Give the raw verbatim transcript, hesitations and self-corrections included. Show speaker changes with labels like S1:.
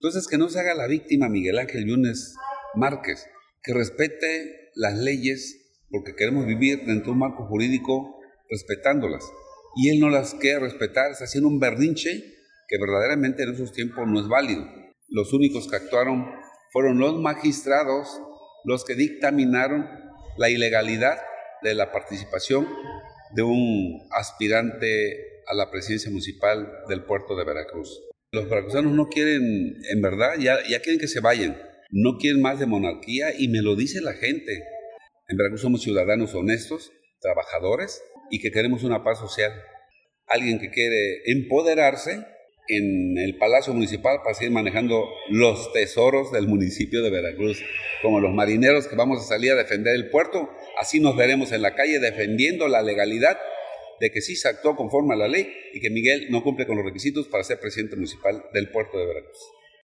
S1: Entonces, que no se haga la víctima Miguel Ángel Yunes Márquez, que respete las leyes, porque queremos vivir dentro de un marco jurídico respetándolas. Y él no las quiere respetar, está haciendo un berrinche que verdaderamente en esos tiempos no es válido. Los únicos que actuaron fueron los magistrados, los que dictaminaron la ilegalidad de la participación de un aspirante a la presidencia municipal del puerto de Veracruz. Los veracruzanos no quieren, en verdad, ya, ya quieren que se vayan, no quieren más de monarquía y me lo dice la gente. En Veracruz somos ciudadanos honestos, trabajadores y que queremos una paz social. Alguien que quiere empoderarse en el Palacio Municipal para seguir manejando los tesoros del municipio de Veracruz. Como los marineros que vamos a salir a defender el puerto, así nos veremos en la calle defendiendo la legalidad de que sí se actuó conforme a la ley y que Miguel no cumple con los requisitos para ser presidente municipal del puerto de Veracruz.